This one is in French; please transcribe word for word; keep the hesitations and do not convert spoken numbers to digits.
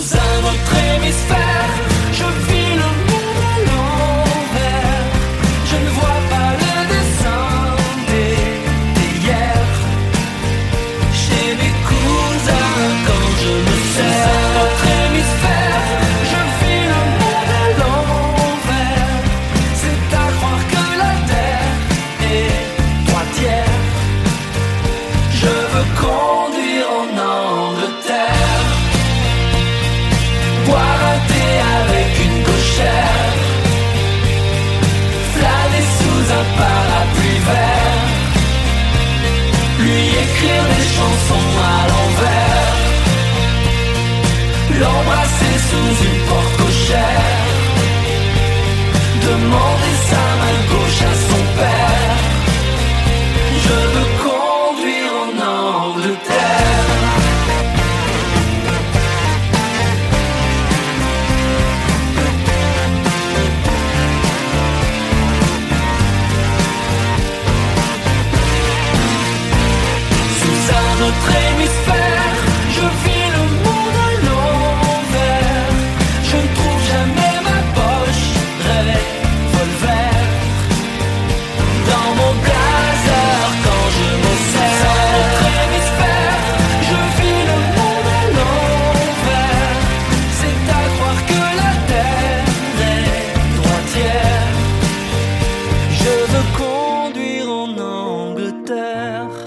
Sous un autre hémisphère, je vis le monde à l'envers. Je ne vois pas le dessin d'hier. Chez mes cousins, quand je me sers. Sous un autre hémisphère, je vis le monde à l'envers. C'est à croire que la terre est droitière. Je veux conduire en Angleterre, boire un thé avec une gauchère, flâner sous un parapluie vert, lui écrire des chansons à l'envers, l'embrasser sous une porte cochère, demander sa main gauche à son père. Je veux conduire en Angleterre. Sous un autre hémisphère, je vis le monde à l'envers. Je ne trouve jamais ma poche revolver. Dans mon blazer, quand je me sers. Sous un autre hémisphère, je vis le monde à l'envers. C'est à croire que la terre est droitière. Je veux conduire en Angleterre.